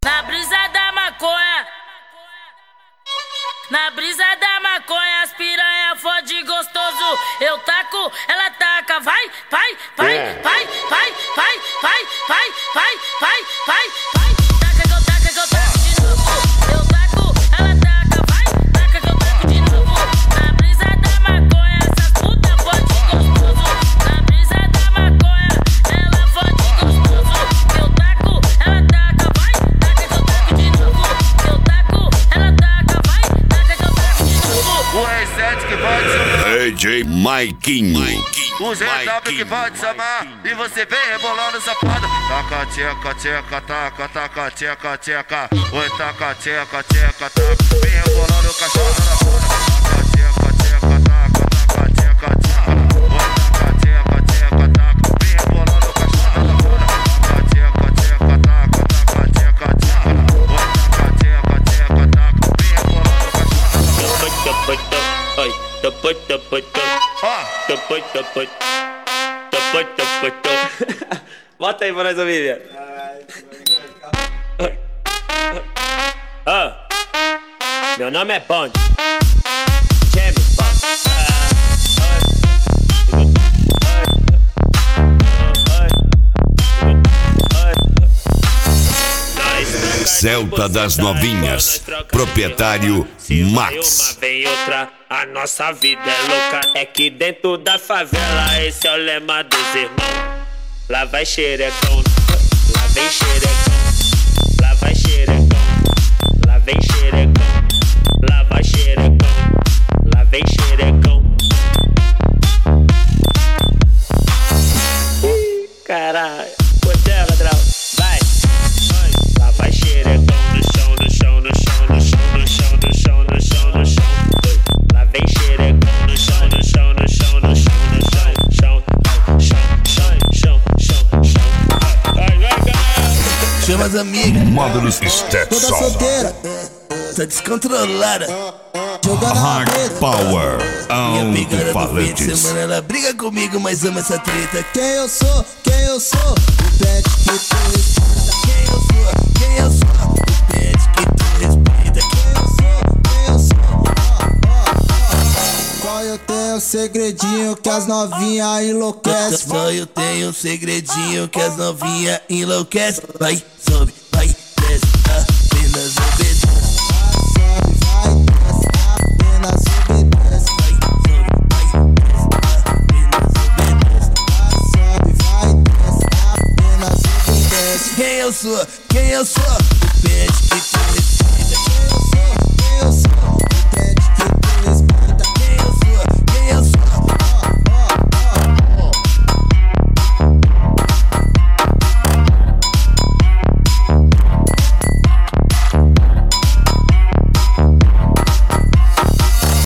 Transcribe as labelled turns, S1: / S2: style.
S1: Na brisa da maconha, na brisa da maconha, as piranha fode gostoso. Eu taco, ela taca, vai, vai, vai, vai, vai, vai, vai, vai, vai, vai, vai, vai. Taca que eu taco de novo. Eu taco, ela taca, vai, taca que eu taco de novo. Na brisa da maconha, essas puta fode gostoso. Na brisa da maconha, ela fode gostoso. Eu taco, ela taca, vai, taca que eu taco de novo. Eu taco, ela taca, vai, taca que eu taco de novo.
S2: O R7 que vai te chamar,
S3: DJ Maiquinho.
S2: o ZW que vai te chamar, e você vem rebolando safada. Taca, tcheca, tcheca, taca, taca, tcheca, tcheca. Oi, taca, tcheca, tcheca, taca. Vem rebolando o cachorro na bunda. Taca, tcheca, tcheca, taca, taca, tcheca, tcheca. Oi, taca, tcheca, tcheca, taca. Vem rebolando o cachorro na bunda. Taca, tcheca, tcheca, taca, taca, tcheca, tcheca. Oi, taca, tcheca, tcheca, taca. Vem rebolando o cachorro na bunda.
S4: Bota aí pra nós ouvir, velho. Meu nome é Bond. James Bond.
S3: Celta das Novinhas, proprietário Max.
S4: Uma vem outra, a nossa vida é louca. É que dentro da favela, esse é o lema dos irmãos. Lá vai xerecão, lá vem xerecão. Lá vai xerecão, lá vem xerecão. Lá vai xerecão, lá vem xerecão. Caralho, botela, Drau, vai. Lá vai xerecão no chão, no chão, no chão, no chão, no chão, no chão, no chão, no chão. Lá vem xerecão no chão, no chão, no chão, no chão, no chão, chão, chão, chão, chão, chão. Vai, vai, galera.
S5: Chama as amigas,
S3: Módulos
S5: toda
S3: Stetson.
S5: solteira, tá descontrolada, jogando na
S3: Hard
S5: rede.
S3: Power,
S5: Minha pegada no fim de
S3: alto-falantes.
S5: semana, ela briga comigo, mas ama essa treta. Quem eu sou? Quem eu sou? O pet que tu respeita. Quem eu sou? Quem eu sou? O pet que tu respeita. Quem eu sou? Quem eu sou? Só eu tenho um segredinho que as novinha enlouquecem. Só eu tenho um segredinho que as novinha enlouquecem. Vai, sobe.